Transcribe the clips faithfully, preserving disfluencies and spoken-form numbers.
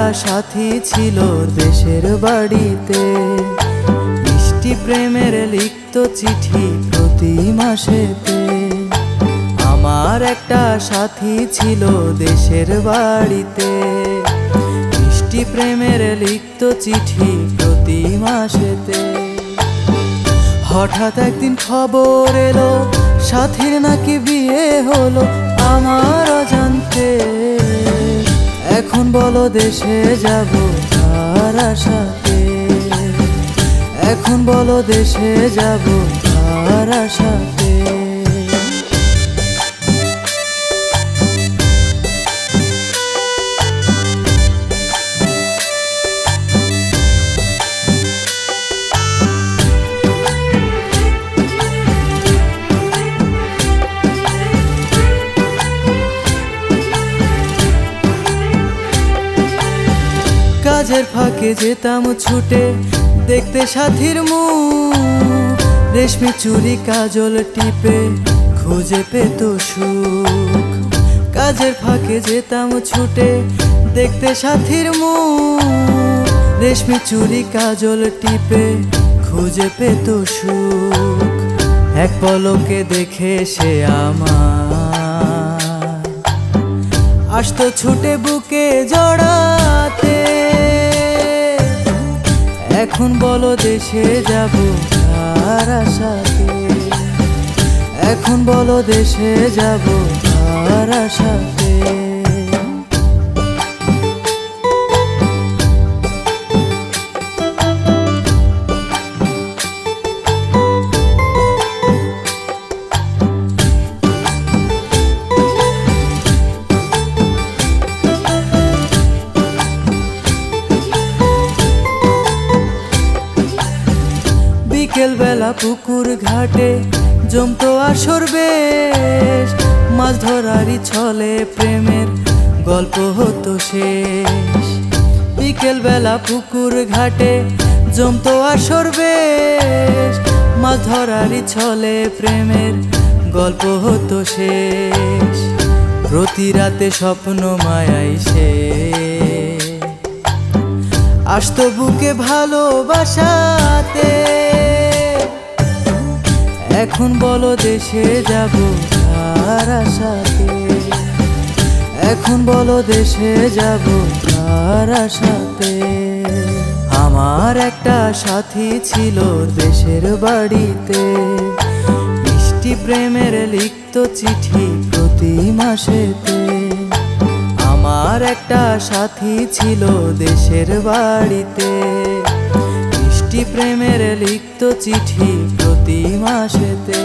সাথী ছিল দেশের বাড়িতে, মিষ্টি প্রেমের লিখত চিঠি প্রতি মাসেতে। আমার একটা সাথী ছিল দেশের বাড়িতে, মিষ্টি প্রেমের লিখত চিঠি প্রতি মাসেতে। হঠাৎ একদিন খবর এলো সাথীর নাকি বিয়ে হলো আমার অজান্তে। এখন বলো দেশে যাব কার আশাতে, এখন বলো দেশে যাব কার আশাতে। কাজের ফাঁকে যেতাম ছুটে দেখতে সাথীর মুখ, রেশমি চুড়ি কাজল টিপে খুঁজে পেত সুখ। কাজের ফাঁকে যেতাম ছুটে দেখতে সাথীর মুখ, রেশমি চুড়ি কাজল টিপে খুঁজে পেত সুখ। এক পলকে দেখে সে আমার আসতো ছুটে বুকে জড়াতে। এখন বলো দেশে যাব কার আশাতে, এখন বলো দেশে যাব কার আশাতে। বিকেল বেলা পুকুর ঘাটে জমতো আসর বেশ, মাছ ধরারই ছলে প্রেমের গল্প হতো শেষ। বিকেল বেলা পুকুর ঘাটে জমতো আসর বেশ, মাছ ধরারই ছলে প্রেমের গল্প হতো শেষ। প্রতি রাতে স্বপ্ন মায়াই সে আসতো বুকে ভালোবাসাতে। এখন বলো দেশে যাব কার আশাতে, এখন বলো দেশে যাব কার আশাতে। আমার একটা সাথী ছিল দেশের বাড়িতে, মিষ্টি প্রেমের লিখত চিঠি প্রতি মাসেতে। আমার একটা সাথী ছিল দেশের বাড়িতে, মিষ্টি প্রেমের লিখত চিঠি প্রতি মাসেতে।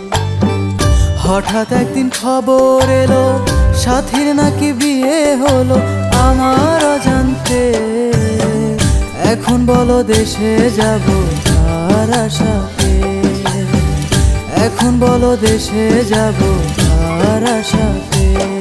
হঠাৎ একদিন খবর এলো সাথীর নাকি বিয়ে হলো আমার অজান্তে। এখন বলো দেশে যাব কার আশাতে, এখন বলো দেশে যাব কার আশাতে।